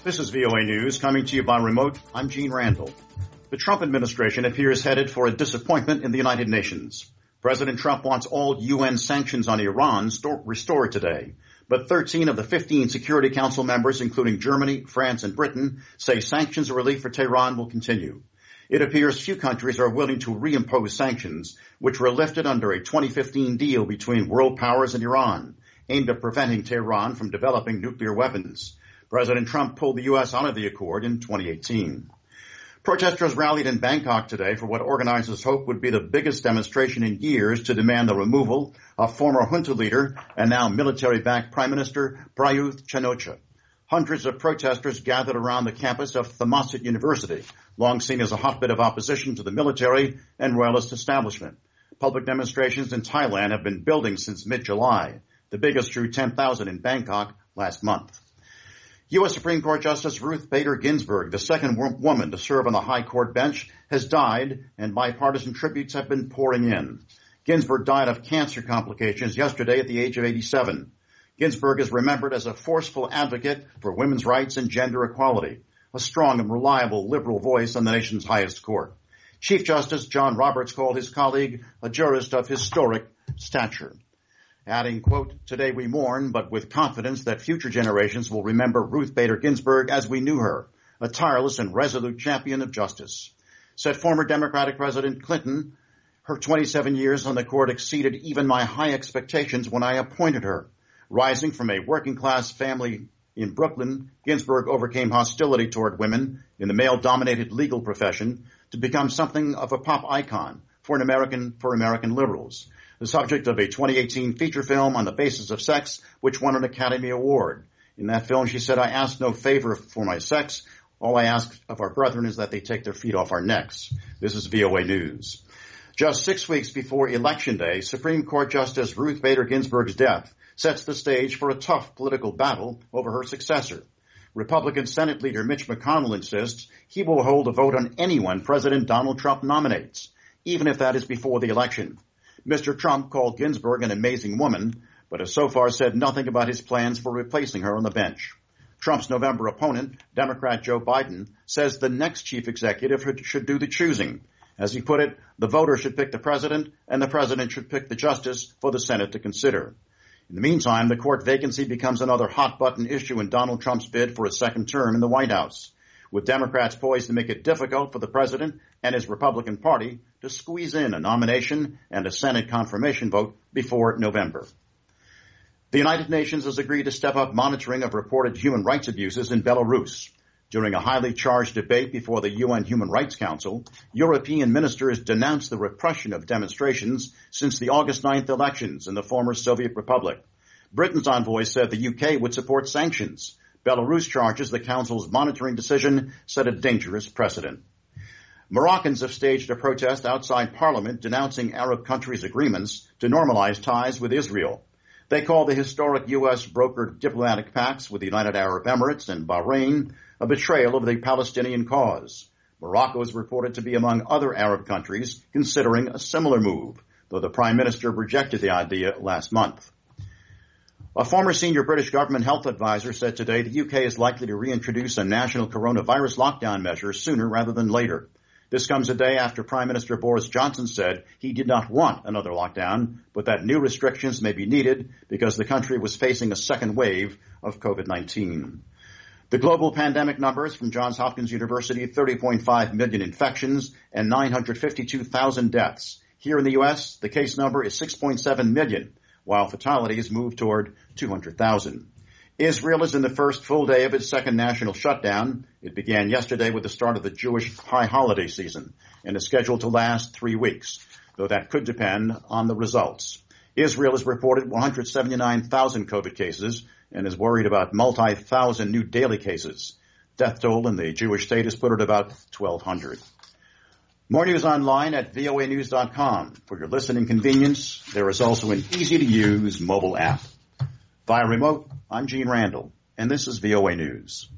This is VOA News coming to you by remote. I'm Gene Randall. The Trump administration appears headed for a disappointment in the United Nations. President Trump wants all UN sanctions on Iran restored today, but 13 of the 15 Security Council members, including Germany, France, and Britain, say sanctions or relief for Tehran will continue. It appears few countries are willing to reimpose sanctions, which were lifted under a 2015 deal between world powers and Iran, aimed at preventing Tehran from developing nuclear weapons. President Trump pulled the U.S. out of the accord in 2018. Protesters rallied in Bangkok today for what organizers hope would be the biggest demonstration in years to demand the removal of former junta leader and now military-backed Prime Minister Prayut Chan-o-cha. Hundreds of protesters gathered around the campus of Thammasat University, long seen as a hotbed of opposition to the military and royalist establishment. Public demonstrations in Thailand have been building since mid-July. The biggest drew 10,000 in Bangkok last month. U.S. Supreme Court Justice Ruth Bader Ginsburg, the second woman to serve on the high court bench, has died, and bipartisan tributes have been pouring in. Ginsburg died of cancer complications yesterday at the age of 87. Ginsburg is remembered as a forceful advocate for women's rights and gender equality, a strong and reliable liberal voice on the nation's highest court. Chief Justice John Roberts called his colleague a jurist of historic stature, adding, quote, "Today we mourn, but with confidence that future generations will remember Ruth Bader Ginsburg as we knew her, a tireless and resolute champion of justice." Said former Democratic President Clinton, "Her 27 years on the court exceeded even my high expectations when I appointed her." Rising from a working-class family in Brooklyn, Ginsburg overcame hostility toward women in the male-dominated legal profession to become something of a pop icon for American liberals. The subject of a 2018 feature film on the basis of sex, which won an Academy Award. In that film, she said, "I ask no favor for my sex. All I ask of our brethren is that they take their feet off our necks." This is VOA News. Just 6 weeks before Election Day, Supreme Court Justice Ruth Bader Ginsburg's death sets the stage for a tough political battle over her successor. Republican Senate leader Mitch McConnell insists he will hold a vote on anyone President Donald Trump nominates, even if that is before the election. Mr. Trump called Ginsburg an amazing woman, but has so far said nothing about his plans for replacing her on the bench. Trump's November opponent, Democrat Joe Biden, says the next chief executive should do the choosing. As he put it, the voter should pick the president, and the president should pick the justice for the Senate to consider. In the meantime, the court vacancy becomes another hot-button issue in Donald Trump's bid for a second term in the White House, with Democrats poised to make it difficult for the president and his Republican Party to squeeze in a nomination and a Senate confirmation vote before November. The United Nations has agreed to step up monitoring of reported human rights abuses in Belarus. During a highly charged debate before the UN Human Rights Council, European ministers denounced the repression of demonstrations since the August 9th elections in the former Soviet Republic. Britain's envoy said the UK would support sanctions. Belarus charges the Council's monitoring decision set a dangerous precedent. Moroccans have staged a protest outside Parliament denouncing Arab countries' agreements to normalize ties with Israel. They call the historic U.S.-brokered diplomatic pacts with the United Arab Emirates and Bahrain a betrayal of the Palestinian cause. Morocco is reported to be among other Arab countries considering a similar move, though the Prime Minister rejected the idea last month. A former senior British government health advisor said today the UK is likely to reintroduce a national coronavirus lockdown measure sooner rather than later. This comes a day after Prime Minister Boris Johnson said he did not want another lockdown, but that new restrictions may be needed because the country was facing a second wave of COVID-19. The global pandemic numbers from Johns Hopkins University, 30.5 million infections and 952,000 deaths. Here in the U.S., the case number is 6.7 million, while fatalities move toward 200,000. Israel is in the first full day of its second national shutdown. It began yesterday with the start of the Jewish high holiday season and is scheduled to last 3 weeks, though that could depend on the results. Israel has reported 179,000 COVID cases and is worried about multi-thousand new daily cases. Death toll in the Jewish state is put at about 1,200. More news online at voanews.com. For your listening convenience, there is also an easy-to-use mobile app. Via remote, I'm Gene Randall, and this is VOA News.